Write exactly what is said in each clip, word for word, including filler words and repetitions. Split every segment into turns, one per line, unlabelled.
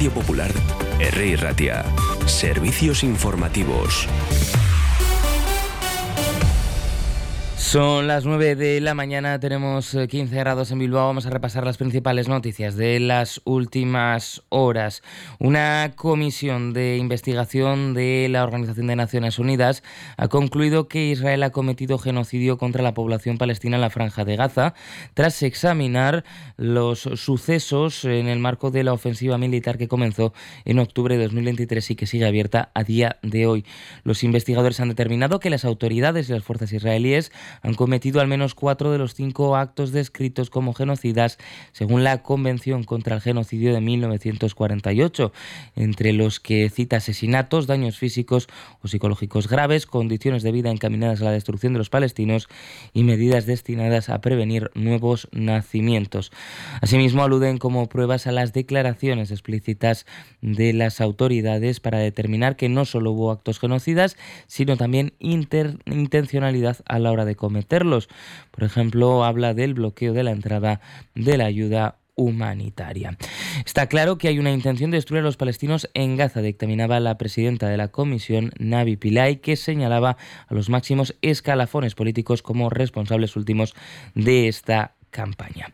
Radio Popular, Herri Ratia. Servicios informativos.
Son las nueve de la mañana, tenemos quince grados en Bilbao. Vamos a repasar las principales noticias de las últimas horas. Una comisión de investigación de la Organización de Naciones Unidas ha concluido que Israel ha cometido genocidio contra la población palestina en la Franja de Gaza, tras examinar los sucesos en el marco de la ofensiva militar que comenzó en octubre de dos mil veintitrés y que sigue abierta a día de hoy. Los investigadores han determinado que las autoridades y las fuerzas israelíes han cometido al menos cuatro de los cinco actos descritos como genocidas según la Convención contra el Genocidio de mil novecientos cuarenta y ocho, entre los que cita asesinatos, daños físicos o psicológicos graves, condiciones de vida encaminadas a la destrucción de los palestinos y medidas destinadas a prevenir nuevos nacimientos. Asimismo, aluden como pruebas a las declaraciones explícitas de las autoridades para determinar que no solo hubo actos genocidas, sino también inter- intencionalidad a la hora de cometerlos. Por ejemplo, habla del bloqueo de la entrada de la ayuda humanitaria. Está claro que hay una intención de destruir a los palestinos en Gaza, dictaminaba la presidenta de la comisión, Navi Pillay, que señalaba a los máximos escalafones políticos como responsables últimos de esta campaña.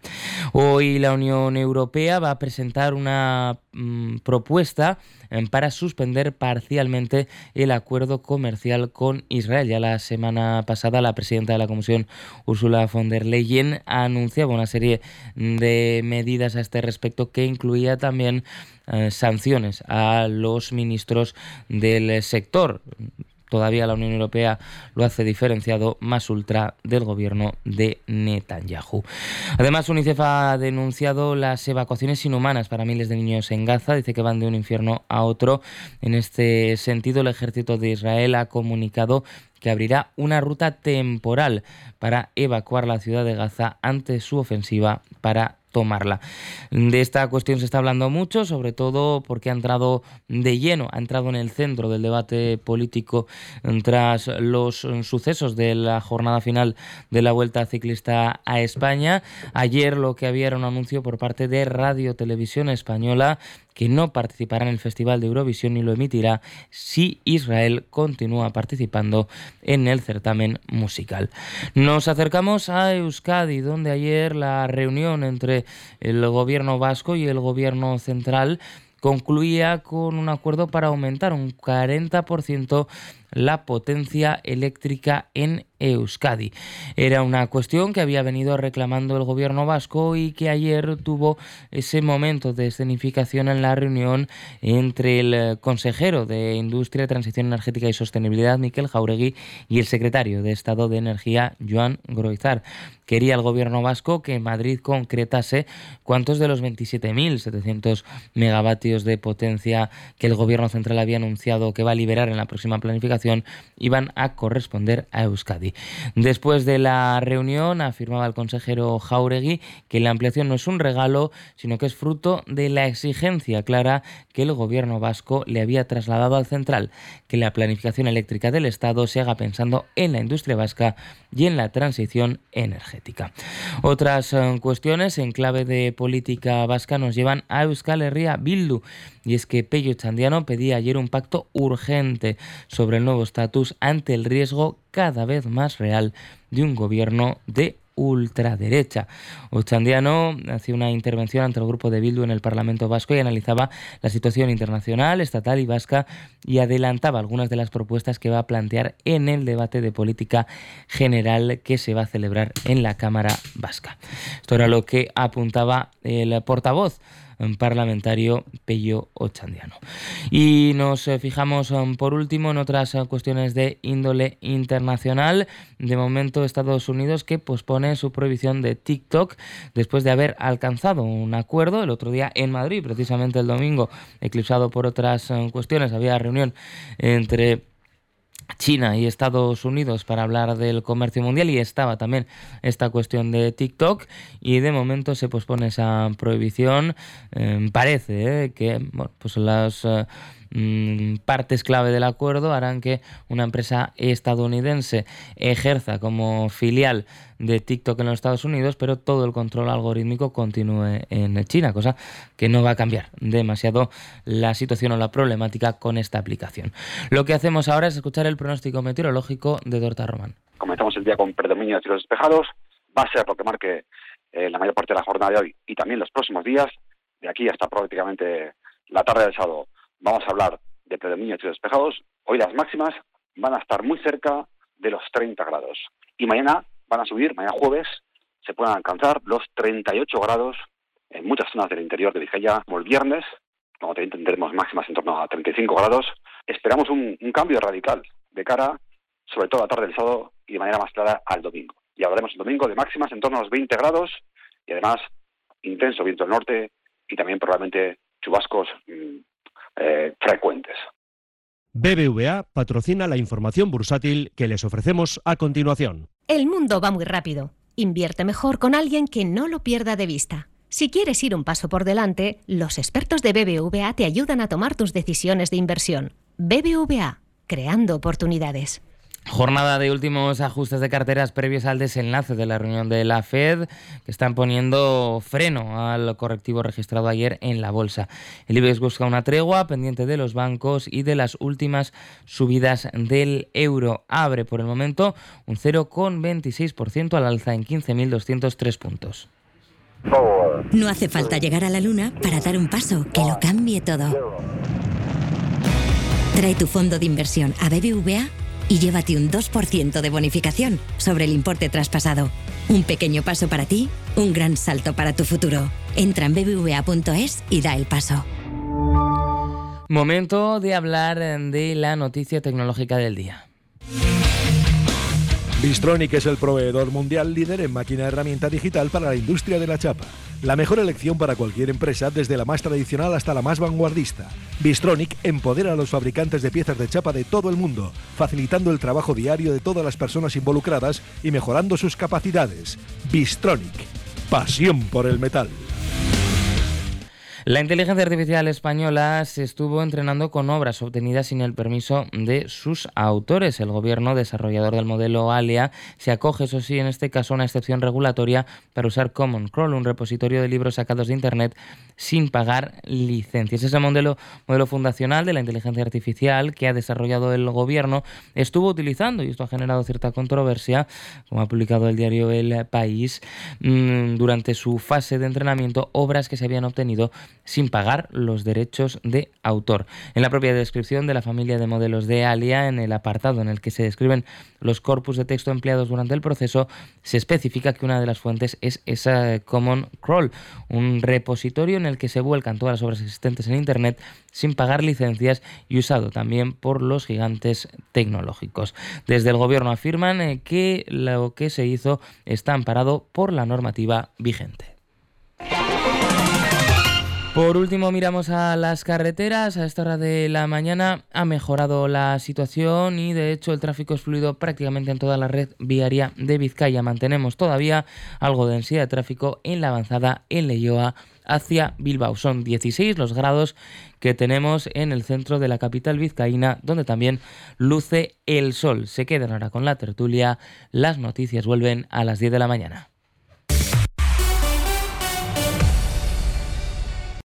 Hoy la Unión Europea va a presentar una mmm, propuesta eh, para suspender parcialmente el acuerdo comercial con Israel. Ya la semana pasada la presidenta de la Comisión, Ursula von der Leyen, anunciaba una serie de medidas a este respecto que incluía también eh, sanciones a los ministros del sector. Todavía la Unión Europea lo hace diferenciado, más ultra del gobierno de Netanyahu. Además, UNICEF ha denunciado las evacuaciones inhumanas para miles de niños en Gaza. Dice que van de un infierno a otro. En este sentido, el ejército de Israel ha comunicado que abrirá una ruta temporal para evacuar la ciudad de Gaza ante su ofensiva para tomarla. De esta cuestión se está hablando mucho, sobre todo porque ha entrado de lleno, ha entrado en el centro del debate político tras los sucesos de la jornada final de la Vuelta Ciclista a España. Ayer lo que había era un anuncio por parte de Radio Televisión Española que no participará en el Festival de Eurovisión ni lo emitirá si Israel continúa participando en el certamen musical. Nos acercamos a Euskadi, donde ayer la reunión entre el gobierno vasco y el gobierno central concluía con un acuerdo para aumentar un cuarenta por ciento la potencia eléctrica en Euskadi. Era una cuestión que había venido reclamando el gobierno vasco y que ayer tuvo ese momento de escenificación en la reunión entre el consejero de Industria, Transición Energética y Sostenibilidad, Mikel Jáuregui, y el secretario de Estado de Energía, Joan Groizar. Quería el gobierno vasco que Madrid concretase cuántos de los veintisiete mil setecientos megavatios de potencia que el gobierno central había anunciado que va a liberar en la próxima planificación iban a corresponder a Euskadi. Después de la reunión, afirmaba el consejero Jáuregui que la ampliación no es un regalo, sino que es fruto de la exigencia clara que el gobierno vasco le había trasladado al central, que la planificación eléctrica del Estado se haga pensando en la industria vasca y en la transición energética. Otras eh, cuestiones en clave de política vasca nos llevan a Euskal Herria Bildu, y es que Pello Txandiano pedía ayer un pacto urgente sobre el nuevo estatus ante el riesgo cada vez más real de un gobierno de ultraderecha. Otxandiano hacía una intervención ante el grupo de Bildu en el Parlamento Vasco y analizaba la situación internacional, estatal y vasca y adelantaba algunas de las propuestas que va a plantear en el debate de política general que se va a celebrar en la Cámara Vasca. Esto era lo que apuntaba el portavoz parlamentario Pello Otxandiano. Y nos eh, fijamos um, por último en otras uh, cuestiones de índole internacional. De momento, Estados Unidos que pospone su prohibición de TikTok después de haber alcanzado un acuerdo el otro día en Madrid, precisamente el domingo, eclipsado por otras uh, cuestiones. Había reunión entre China y Estados Unidos para hablar del comercio mundial y estaba también esta cuestión de TikTok y de momento se pospone esa prohibición. Eh, parece eh, que bueno, pues las eh, mmm, partes clave del acuerdo harán que una empresa estadounidense ejerza como filial de TikTok en los Estados Unidos, pero todo el control algorítmico continúe en China, cosa que no va a cambiar demasiado la situación o la problemática con esta aplicación. Lo que hacemos ahora es escuchar el pronóstico meteorológico de Dorta Román.
Comenzamos el día con predominio de cielos despejados, va a ser lo que marque eh, la mayor parte de la jornada de hoy y también los próximos días. De aquí hasta prácticamente la tarde del sábado vamos a hablar de predominio de cielos despejados. Hoy las máximas van a estar muy cerca de los treinta grados y mañana van a subir, mañana jueves se pueden alcanzar los treinta y ocho grados en muchas zonas del interior de Vizcaya, como el viernes, como también tendremos máximas en torno a treinta y cinco grados. Esperamos un, un cambio radical de cara, sobre todo a la tarde del sábado y de manera más clara al domingo. Y hablaremos el domingo de máximas en torno a los veinte grados y además intenso viento del norte y también probablemente chubascos mmm, eh, frecuentes.
B B V A patrocina la información bursátil que les ofrecemos a continuación.
El mundo va muy rápido. Invierte mejor con alguien que no lo pierda de vista. Si quieres ir un paso por delante, los expertos de B B V A te ayudan a tomar tus decisiones de inversión. B B V A, creando oportunidades.
Jornada de últimos ajustes de carteras previos al desenlace de la reunión de la Fed, que están poniendo freno al correctivo registrado ayer en la bolsa. El IBEX busca una tregua pendiente de los bancos y de las últimas subidas del euro. Abre por el momento un cero coma veintiséis por ciento al alza en quince mil doscientos tres puntos.
No hace falta llegar a la luna para dar un paso que lo cambie todo. Trae tu fondo de inversión a B B V A y llévate un dos por ciento de bonificación sobre el importe traspasado. Un pequeño paso para ti, un gran salto para tu futuro. Entra en b b v a punto es y da el paso.
Momento de hablar de la noticia tecnológica del día.
Bystronic es el proveedor mundial líder en máquina herramienta digital para la industria de la chapa. La mejor elección para cualquier empresa, desde la más tradicional hasta la más vanguardista. Bystronic empodera a los fabricantes de piezas de chapa de todo el mundo, facilitando el trabajo diario de todas las personas involucradas y mejorando sus capacidades. Bystronic, pasión por el metal.
La inteligencia artificial española se estuvo entrenando con obras obtenidas sin el permiso de sus autores. El gobierno, desarrollador del modelo Alia, se acoge, eso sí, en este caso, a una excepción regulatoria para usar Common Crawl, un repositorio de libros sacados de Internet sin pagar licencias. Ese modelo, modelo fundacional de la inteligencia artificial que ha desarrollado el gobierno estuvo utilizando, y esto ha generado cierta controversia, como ha publicado el diario El País, mmm, durante su fase de entrenamiento, obras que se habían obtenido sin pagar los derechos de autor. En la propia descripción de la familia de modelos de Alia, en el apartado en el que se describen los corpus de texto empleados durante el proceso, se especifica que una de las fuentes es esa Common Crawl, un repositorio en el que se vuelcan todas las obras existentes en Internet sin pagar licencias y usado también por los gigantes tecnológicos. Desde el gobierno afirman que lo que se hizo está amparado por la normativa vigente. Por último, miramos a las carreteras. A esta hora de la mañana ha mejorado la situación y, de hecho, el tráfico es fluido prácticamente en toda la red viaria de Vizcaya. Mantenemos todavía algo de densidad de tráfico en la avanzada en Leioa hacia Bilbao. Son dieciséis los grados que tenemos en el centro de la capital vizcaína, donde también luce el sol. Se quedan ahora con la tertulia. Las noticias vuelven a las diez de la mañana.